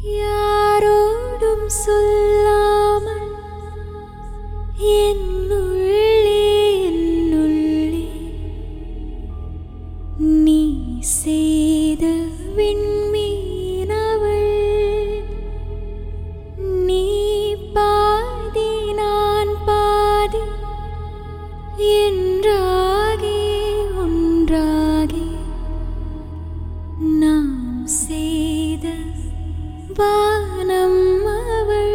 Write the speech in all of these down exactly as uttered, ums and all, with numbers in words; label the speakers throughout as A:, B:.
A: யாரோடும் சொல்லாமல் என்னுள்ளே என்னுள்ளே நீ செய்த விண்மீனவள். நீ பாதி நான் பாதி என்றாகி ஒன்றாகி நாம் செய்த வானம் அவள்.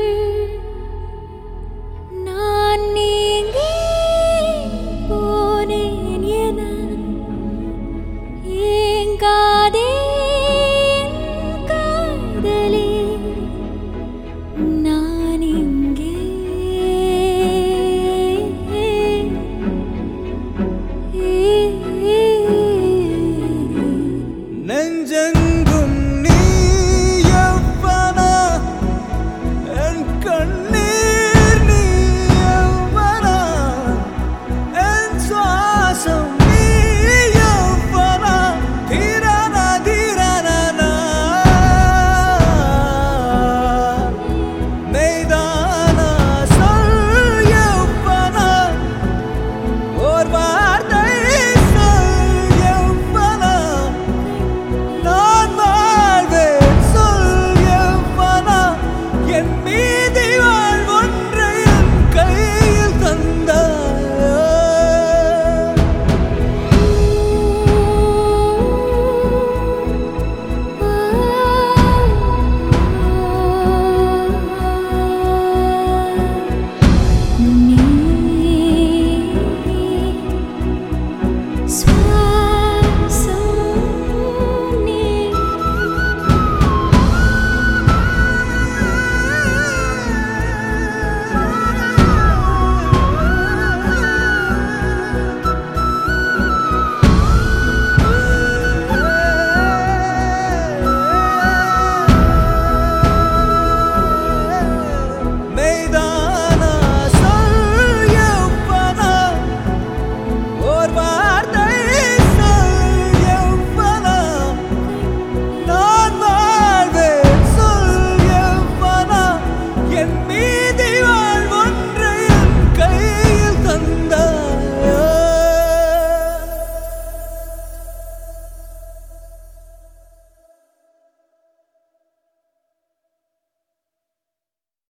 A: நான் நீங்கி போனேன் என ஏங்காதே காதலே, நான் இங்கே
B: நெஞ்செங்கும் நீ எவ்வனா, என் கண்ணீர் நீ எவ்வனா, என் சுவாசம் நீ எவ்வனா, தீரனா தீரனா மெய்தானா சொல் எவ்வனா, ஓர் வார்த்தை சொல் எவ்வனா, நான் வாழ்வேன் சொல் எவ்வனா, என் மீதி வாழ்வொன்றை என் கையில் தந்தாய்.
A: நீ